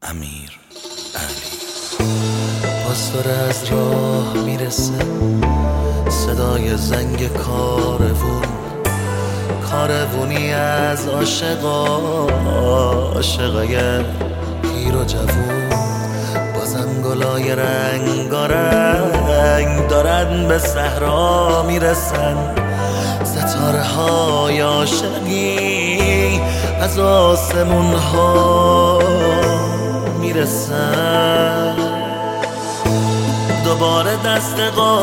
امیر علی. باز داره از راه میرسه صدای زنگ کاروونی از عاشقای پیر و جوون. بازم گلای رنگارنگ دارن به صحرا میرسن، ستاره های عاشقی از آسمون ها میرسن. دوباره دست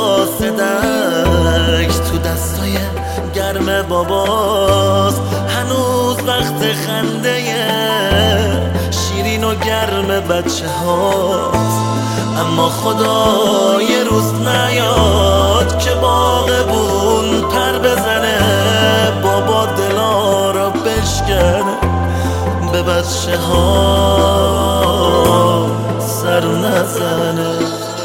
قاصدک تو دستای گرم باباست، هنوز وقت خنده شیرین و گرم بچه هاست. اما خدا یه روز نیاد که باغبون پر بزنه، بابا دلا را بشکنه، به بچه ها سر نزنه.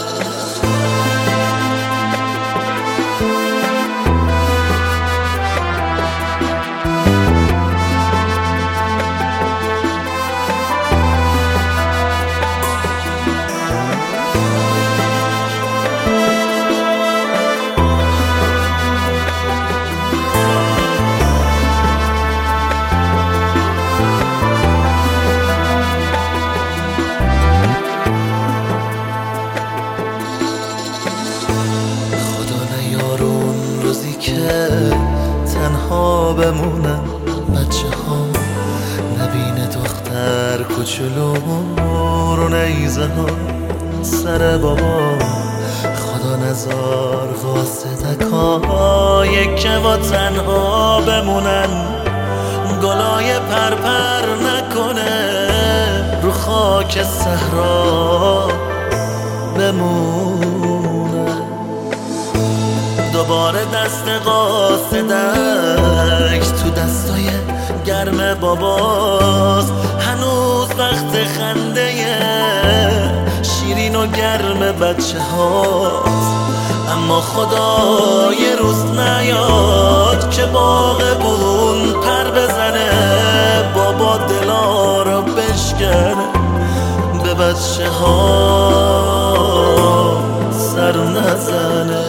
روزی که تنها بمونم، بچه ها نبینه دختر کوچولو رو نیزه ها سر بابا. خدا نزار قاصدکای که با تنها بمونن، گلای پرپر نکنه رو خاک صحرا بمونن. دوباره دست قاصدک تو دستای گرم باباست، هنوز وقت خنده شیرین و گرم بچه هاست. اما خدا یه روز نیاد که باغبون پر بزنه، بابا دلا را بشکنه، به بچه ها سر نزنه.